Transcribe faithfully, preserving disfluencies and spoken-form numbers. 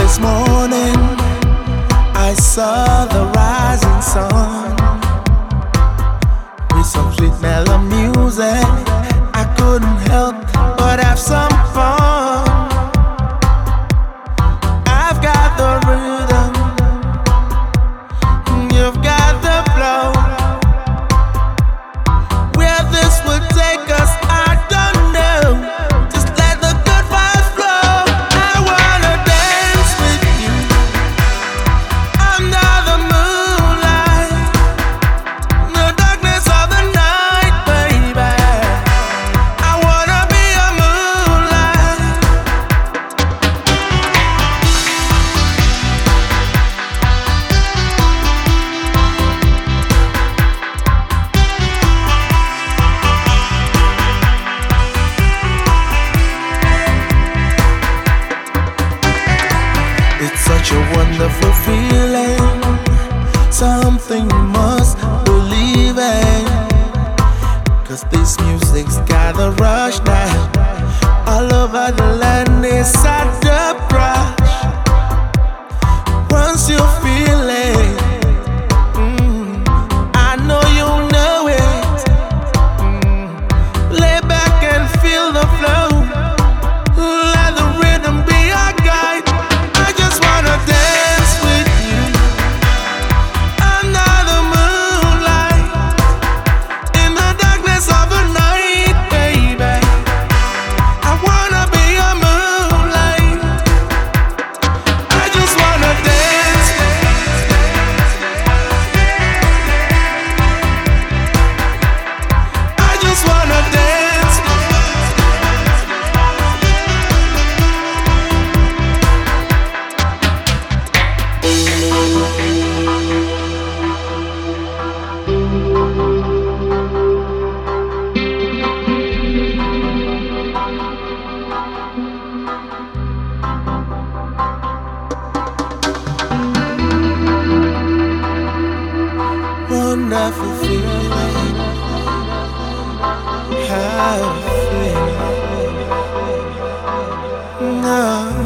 This morning I saw the rising sun with some sweet mellow music. I couldn't help but have some fun. I've got the rhythm, you've got the flow. Where this will take us, I don't know. Just let the good vibes flow. I wanna dance with you under the moonlight, the darkness of the night, baby. I wanna be a moonlight. It's such a wonderful feeling, something you must believe in. Cause this music's got a rush now. All over the land is at the brush. Once you feel it, mm, I know you know it. Mm, lay back and feel the flow. Let the rhythm be our guide. I just wanna dance with you under the moonlight, in the darkness of the night, baby. I wanna be a moonlight. I just wanna dance. I just wanna dance. Wonderful feeling, how I feel. No.